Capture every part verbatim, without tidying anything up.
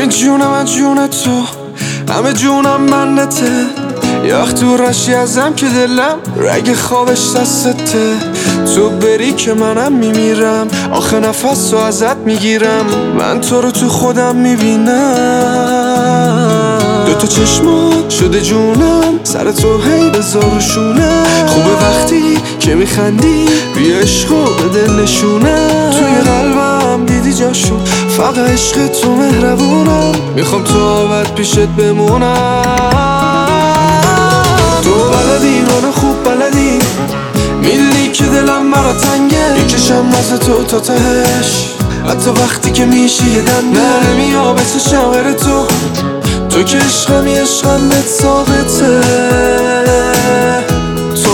این جونم از جون تو، همه جونم منته. یه وقت تو رشی ازم که دلم رگ خوابش دستته. تو بری که منم میمیرم، آخه نفس رو ازت میگیرم. من تو رو تو خودم میبینم. دوتا چشمات شده جونم، سر تو هی بذار شونه. خوبه وقتی که میخندی، بیا عشقو بده نشونه. توی قلبم دیدی جاشو، فقط عشق تو مهربونم. میخوام تو آبد پیشت بمونم. تو بلدی منو خوب بلدی، میدونی که دلم برا تنگه. میکشم ناز تو تا تهش، حتی وقتی که میشی یه دنده. نمیام بچشم غیر تو، تو که عشقمی عشقم بهت ثابته. تو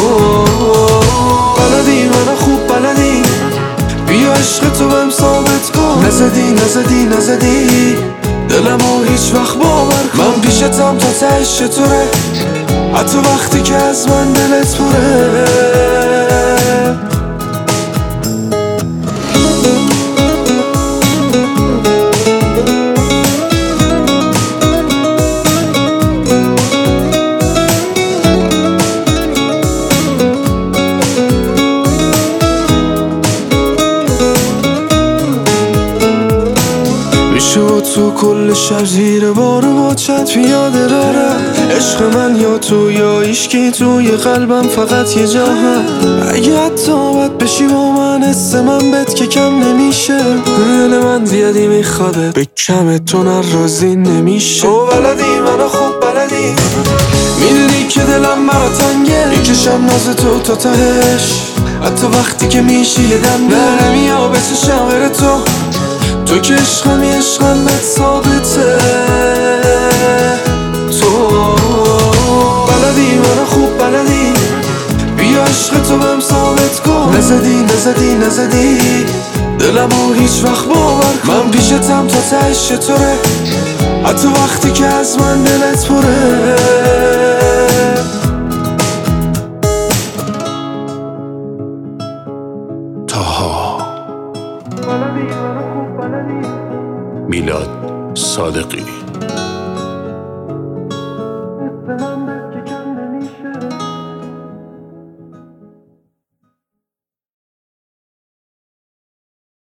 بلدی منو خوب بلدی، بیا عشق تو بهم ثابت کن. نزدی نزدی نزدی دلمو هیچ وقت باور کن. من پیشتم تا تهش چطوره، حتی وقتی که از من دلت پره. میشه تو کل شب زیر بارو با چند پیاده دارم. عشق من یا تو یا ایشکی توی قلبم فقط یه جا هم. اگه حتی باید بشی با من، حس من بهت که کم نمیشه. دل من زیادی میخواده، به کم تو نرازی نمیشه. تو بلدی منو خوب بلدی، میدونی که دلم برا تنگه. میکشم ناز تو تا تهش، حتی وقتی که میشی یه دنده. نمیام بچشم غیر تو، تو که عشقمی عشقم بهت ثابته. تو بلدی منو خوب بلدی، بیا عشق تو بهم ثابت کن. نزدی نزدی نزدی دلمو هیچ وقت باور کن. من پیشتم تا تهش چطوره، حتی وقتی که از من دلت پره. تاها میلاد صادقی.